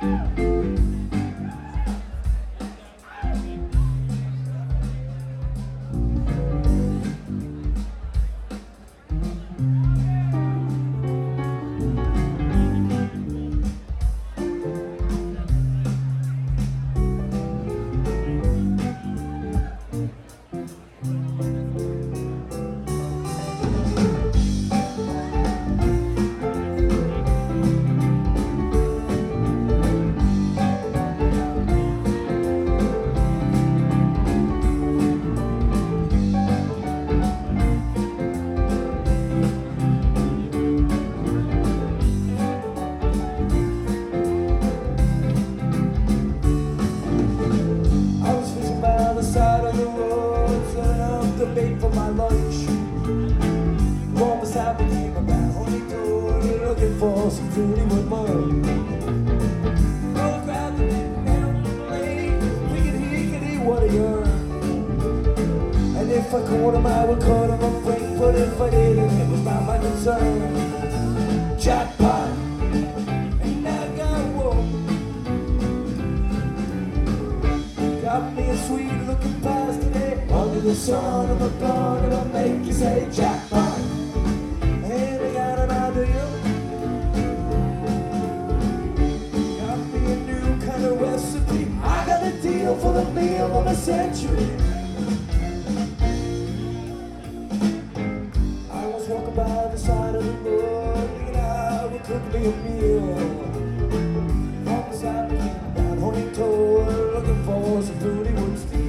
For my lunch, warm beside me came about only door, looking for some fruity with mud. Go grab the big man lady, hickety, what a yarn. And if I caught him, I would cut him a break, but if I didn't, it was not my concern. Jackpot, and I got one. Got me a sweet looking pie today. Under the sun of a gun, it'll make you say jackpot. And I got an idea. Got me a new kind of recipe. I got a deal for the meal of a century. I was walking by the side of the road, thinking I would cook me a meal. On the side of the honey toad, looking for some fruity wood steel.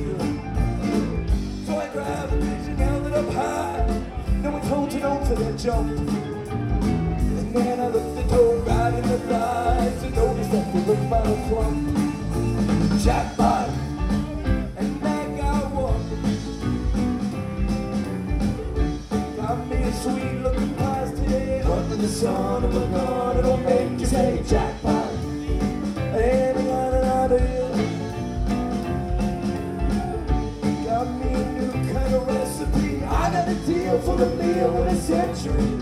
For that jump, and then I looked the door right in the eyes and noticed that we looked by a plump. Jackpot, and I got one. Got me a sweet looking pie today. Under the sun of a gun, it'll make you say jackpot. And I got an idea. Got me a new kind of recipe. I got a deal for the meal of a century.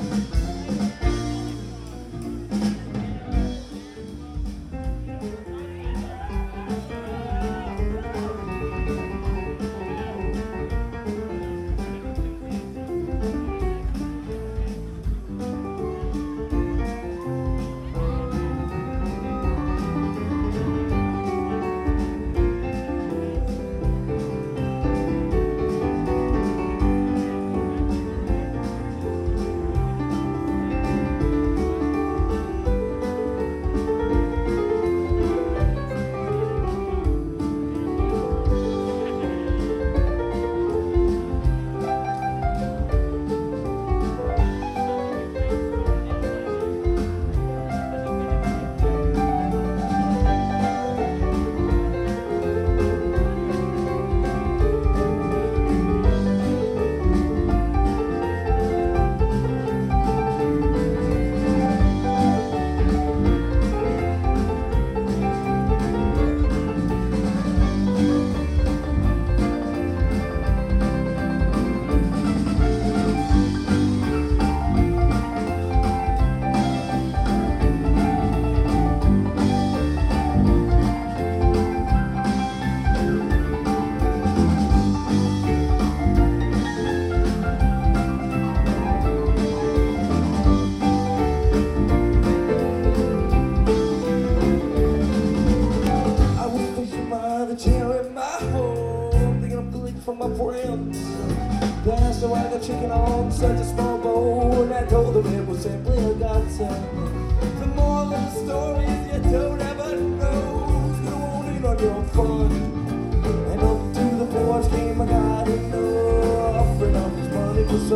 From my friends, they asked her why the chicken on such a small bowl, and I told them it was simply a godsend. The moral of the story is you don't ever know who's gonna want in on your fun. And up to the porch came a guy who knew, offering up his money for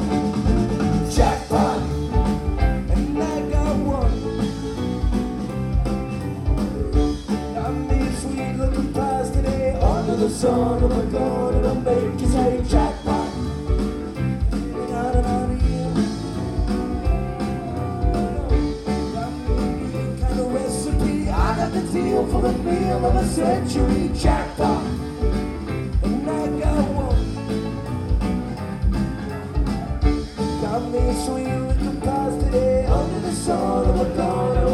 some jackpot, and I got one. Got me sweet looking pies today under the sun of a gun, it'll make you say jackpot. Got an idea. Got me kind of recipe. I got the deal for the meal of a century. Jackpot, and I got one. Got me sweet looking pies today under the sun of a gun.